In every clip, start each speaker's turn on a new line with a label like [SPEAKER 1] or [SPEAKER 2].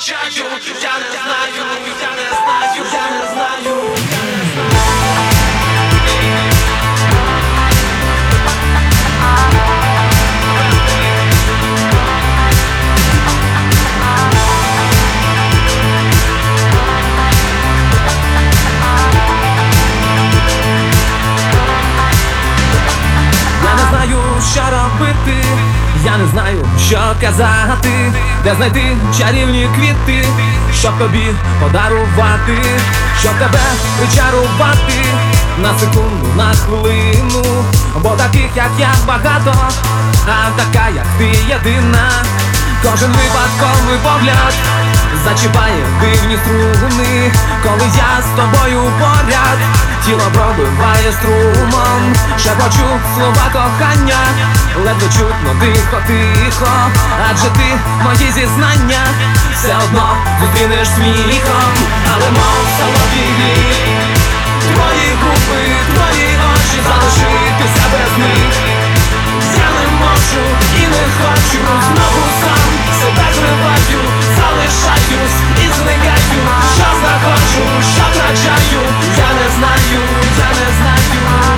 [SPEAKER 1] втрачаю, я не знаю, я не знаю, я не знаю, я не знаю.
[SPEAKER 2] Що робити, я не знаю, що казати, де знайти чарівні квіти, щоб тобі подарувати, щоб тебе причарувати на секунду, на хвилину. Бо таких, як я, багато, а така, як ти, єдина. Кожен випадковий погляд зачіпає дивні струни. Коли я з тобою поряд, тіло пробиває струмом. Шепочу слова кохання, ледве чутно, тихо-тихо. Адже ти мої зізнання все одно зустрінеш сміхом. Але мов солодкий гріх, твої губи, твої очі, залишитися без них я не можу і не хочу. Знову сам себе зриваю, залишаюсь і зникаю. Що знаходжу, що втрачаю, я не знаю, я не знаю.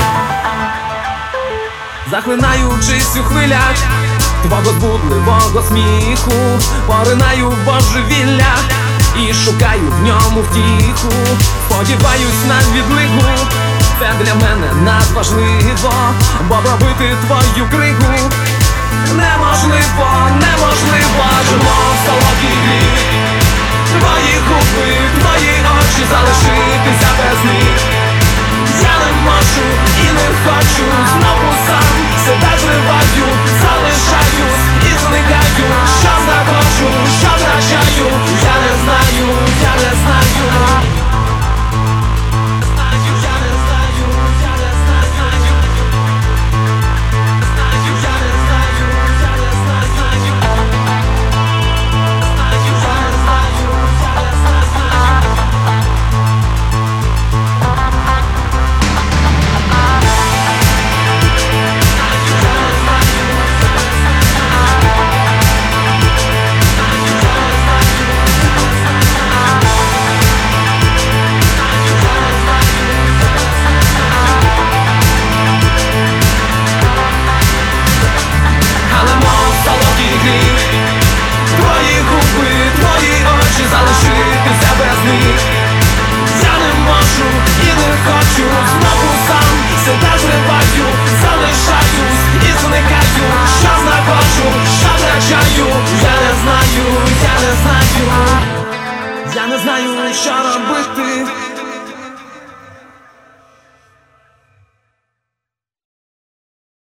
[SPEAKER 2] Захлинаючись у хвилях твого збудливого сміху, поринаю в божевілля і шукаю в ньому втіху. Сподіваюсь на відлигу, це для мене надважливо, бо пробити твою кригу неможливо, неможливо. Мов солодкий гріх, твої губи, твої очі, залишитися без них я не можу і не хочу. Знову сам себе зриваю, залишаюсь і зникаю. Що знаходжу, що втрачаю, я не знаю, я не знаю. Твої губи, твої очі, залишитися без них я не можу і не хочу. Знову сам себе зриваю, залишаюсь і зникаю. Що знаходжу, що втрачаю, я не знаю, я не знаю. Я не знаю, що робити.